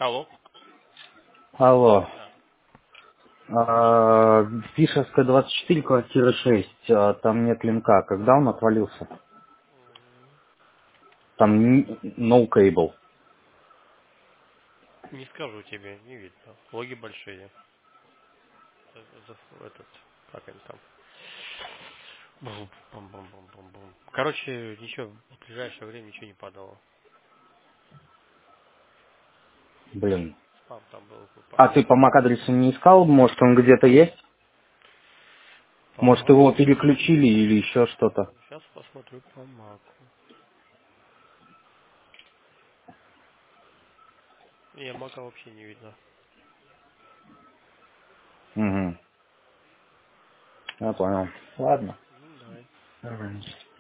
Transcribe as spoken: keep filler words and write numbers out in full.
Алло. Алло. Да. А, Пишевская двадцать четыре, квартира шесть. А, там нет линка. Когда он отвалился? Там н- no cable. Не скажу тебе, не видно. Логи большие. За- за- Этот, как они там. Бум, бум, бум, бум, бум, бум. Короче, ничего, в ближайшее время ничего не падало. Блин. Спам там был А ты выпадал. по мак-адресу не искал? Может, он где-то есть? По Может, его маку. переключили или еще что-то? Сейчас посмотрю по маку. Не, мака вообще не видно. Угу. Я понял. Ладно. Ну, давай. Давай.